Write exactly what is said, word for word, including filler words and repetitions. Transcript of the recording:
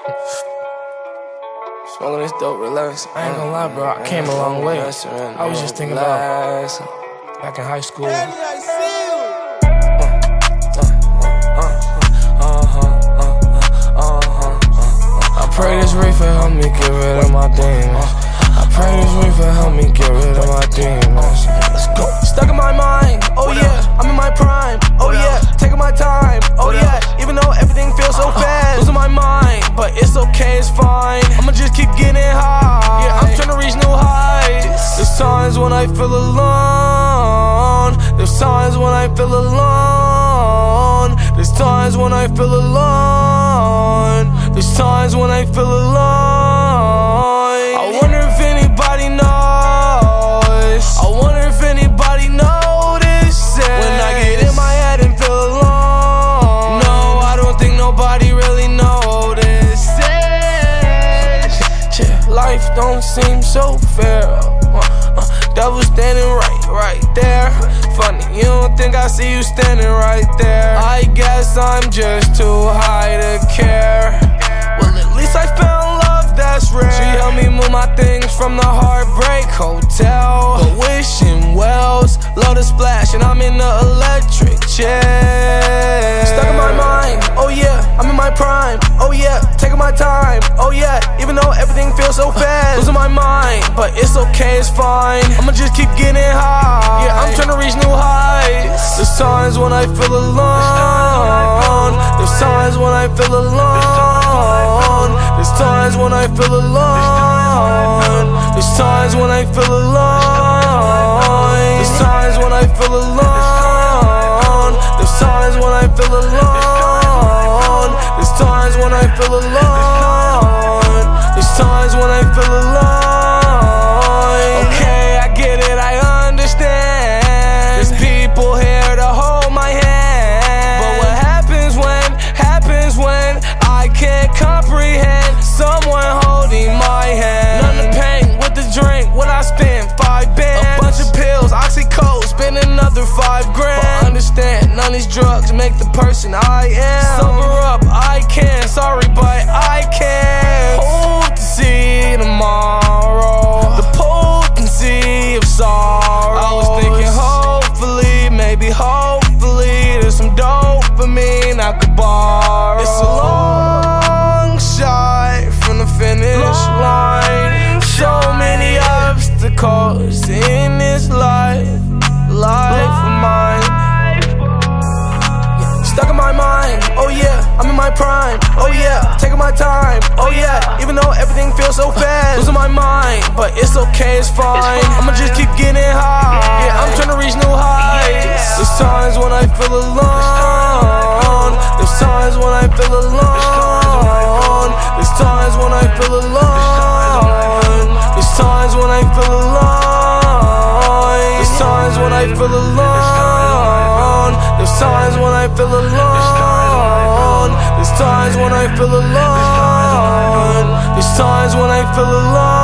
Smoking this dope, relax. I ain't gonna lie, bro. I came a long way. I was just thinking about back in high school. I pray this reefer help me get rid of my demons. I pray this reefer help me get rid of my demons. Let's go. Stuck in my mind, oh yeah, I'm in my prime, oh yeah, taking my time, oh yeah, even though everything feels so fast. Losing my mind, but it's okay, it's fine. I'ma just keep getting high, yeah, I'm trying to reach new heights. There's times when I feel alone. There's times when I feel alone. There's times when I feel alone. There's times when I feel alone. I wonder if anybody knows. I wonder if anybody notices when I get in my head and feel alone. No, I don't think nobody really notices. Life don't seem so fair. uh, uh, Devil standing right, right there. Funny, you don't think I see you standing right there. I guess I'm just too high to care. Well, at least I found love that's rare. She helped me move my things from the Heartbreak Hotel. But wishing wells, love to splash, and I'm in the electric chair. Stuck in my mind, oh yeah, I'm in my prime, oh yeah, taking my time, oh yeah, even though everything feels so fast. Losing my mind, but it's okay, it's fine. I'ma just keep getting high, yeah, I'm trying to reach new heights. There's times when I feel alone. There's times when I feel alone. There's times when I feel alone. There's times when I feel alone. There's times when I feel alone. There's times when I feel alone. There's times when I feel alone. There's times when I feel alone. Okay, I get it, I understand. There's people here to hold my hand. But what happens when, happens when I can't comprehend someone holding my hand? None of pain with the drink, what I spend, five bands. A bunch of pills, oxycodone, spend another five grand. But understand, none of these drugs make the person I am. Sober up, I can, sorry but I can't. Hope to see tomorrow, the potency of sorrow. I was thinking hopefully, maybe hopefully there's some dopamine I could borrow. It's a long shot from the finish line. So many obstacles in this life, life of mine. Stuck in my mind, oh yeah, I'm in my prime, oh yeah, taking my time, oh yeah, even though everything feels so fast. Losing my mind, but it's okay, it's fine. I'ma just keep getting high, yeah, I'm trying to reach new heights. There's times when I feel alone. There's times when I feel alone. There's times when I feel alone. There's times when I feel alone. There's times when I feel alone. There's times when I feel alone. There's times when I feel alone. There's times when I feel alone.